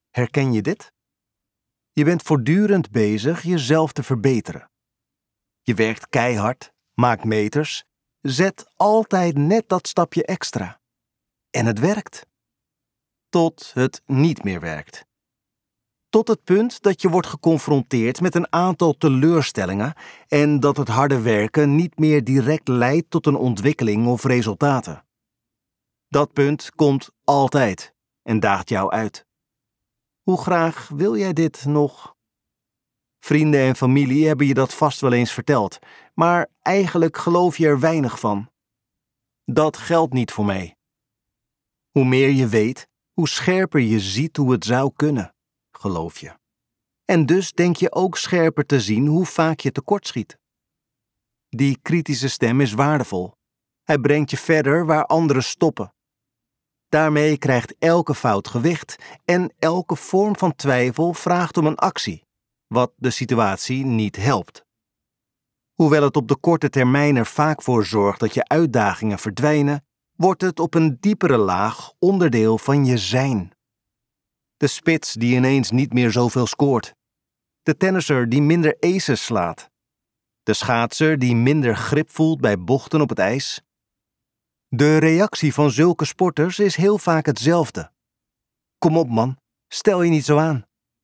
Herken je dit? Je bent voortdurend bezig jezelf te verbeteren. Je werkt keihard, maakt meters, zet altijd net dat stapje extra. En het werkt. Tot het niet meer werkt. Tot het punt dat je wordt geconfronteerd met een aantal teleurstellingen en dat het harde werken niet meer direct leidt tot een ontwikkeling of resultaten. Dat punt komt altijd en daagt jou uit. Hoe graag wil jij dit nog? Vrienden en familie hebben je dat vast wel eens verteld, maar eigenlijk geloof je er weinig van. Dat geldt niet voor mij. Hoe meer je weet, hoe scherper je ziet hoe het zou kunnen, geloof je. En dus denk je ook scherper te zien hoe vaak je tekortschiet. Die kritische stem is waardevol. Hij brengt je verder waar anderen stoppen. Daarmee krijgt elke fout gewicht en elke vorm van twijfel vraagt om een actie, wat de situatie niet helpt. Hoewel het op de korte termijn er vaak voor zorgt dat je uitdagingen verdwijnen, wordt het op een diepere laag onderdeel van je zijn. De spits die ineens niet meer zoveel scoort. De tennisser die minder aces slaat. De schaatser die minder grip voelt bij bochten op het ijs. De reactie van zulke sporters is heel vaak hetzelfde. Kom op man, stel je niet zo aan.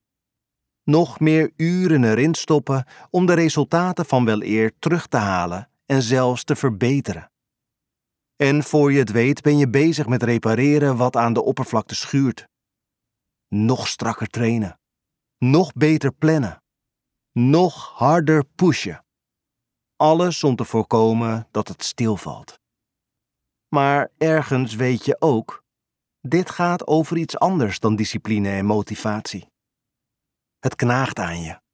Nog meer uren erin stoppen om de resultaten van weleer terug te halen en zelfs te verbeteren. En voor je het weet ben je bezig met repareren wat aan de oppervlakte schuurt. Nog strakker trainen. Nog beter plannen. Nog harder pushen. Alles om te voorkomen dat het stilvalt. Maar ergens weet je ook, dit gaat over iets anders dan discipline en motivatie. Het knaagt aan je.